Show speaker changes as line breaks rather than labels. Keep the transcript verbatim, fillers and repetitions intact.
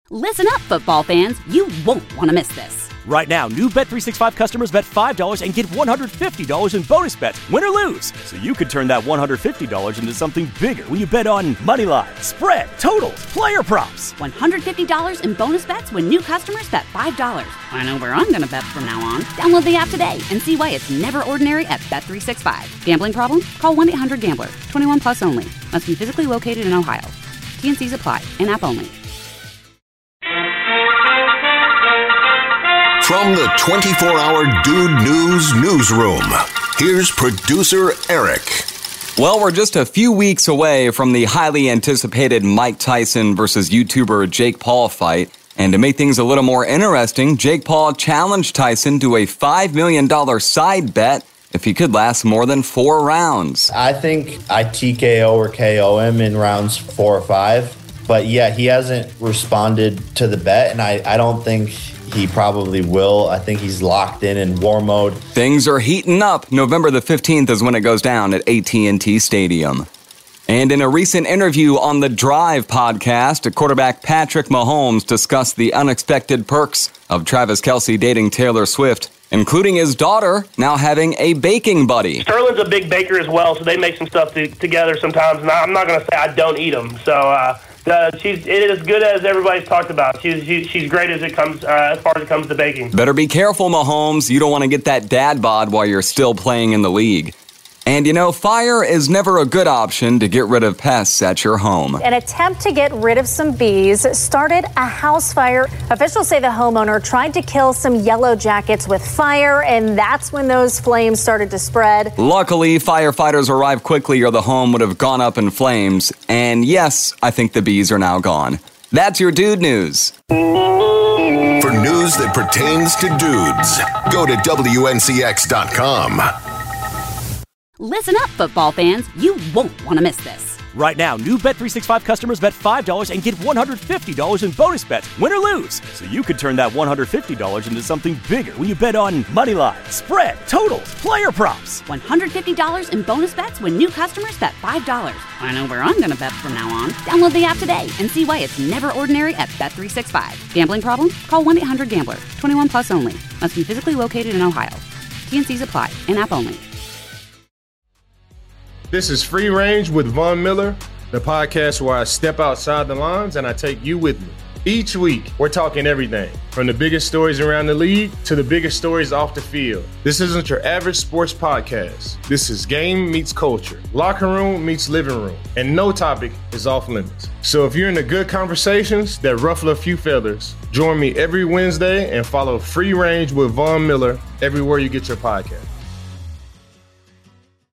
Listen up, football fans. You won't want to miss this.
Right now, new Bet three sixty-five customers bet five dollars and get one hundred fifty dollars in bonus bets, win or lose. So you could turn that one hundred fifty dollars into something bigger when you bet on money line, spread, totals, player props.
one hundred fifty dollars in bonus bets when new customers bet five dollars. I know where I'm going to bet from now on. Download the app today and see why it's never ordinary at Bet three sixty-five. Gambling problem? Call one eight hundred gambler. twenty-one plus only. Must be physically located in Ohio. T N Cs apply. In-app only.
From the twenty-four hour Dude News newsroom, here's producer Eric.
Well, we're just a few weeks away from the highly anticipated Mike Tyson versus YouTuber Jake Paul fight. And to make things a little more interesting, Jake Paul challenged Tyson to a five million dollars side bet if he could last more than four rounds.
I think I T K O or K O him in rounds four or five. But yeah, he hasn't responded to the bet, and I, I don't think he probably will. I think he's locked in in war mode.
Things are heating up. November the fifteenth is when it goes down at A T and T Stadium. And in a recent interview on the Drive podcast, quarterback Patrick Mahomes discussed the unexpected perks of Travis Kelce dating Taylor Swift, including his daughter now having a baking buddy.
Sterling's a big baker as well, so they make some stuff to, together sometimes. And I'm not going to say I don't eat them. So uh, uh, she's it is as good as everybody's talked about. She's she, she's great as it comes uh, as far as it comes to baking.
Better be careful, Mahomes. You don't want to get that dad bod while you're still playing in the league. And you know, fire is never a good option to get rid of pests at your home.
An attempt to get rid of some bees started a house fire. Officials say the homeowner tried to kill some yellow jackets with fire, and that's when those flames started to spread.
Luckily, firefighters arrived quickly or the home would have gone up in flames. And yes, I think the bees are now gone. That's your Dude News.
For news that pertains to dudes, go to W N C X dot com.
Listen up, football fans. You won't want to miss this.
Right now, new Bet three sixty-five customers bet five dollars and get one hundred fifty dollars in bonus bets, win or lose. So you could turn that one hundred fifty dollars into something bigger when you bet on money line, spread, totals, player props.
one hundred fifty dollars in bonus bets when new customers bet five dollars. I know where I'm going to bet from now on. Download the app today and see why it's never ordinary at Bet three sixty-five. Gambling problem? Call one eight hundred gambler. twenty-one plus only. Must be physically located in Ohio. T N Cs apply. In-app only.
This is Free Range with Von Miller, the podcast where I step outside the lines and I take you with me. Each week, we're talking everything, from the biggest stories around the league to the biggest stories off the field. This isn't your average sports podcast. This is game meets culture, locker room meets living room, and no topic is off limits. So if you're into good conversations that ruffle a few feathers, join me every Wednesday and follow Free Range with Von Miller everywhere you get your podcast.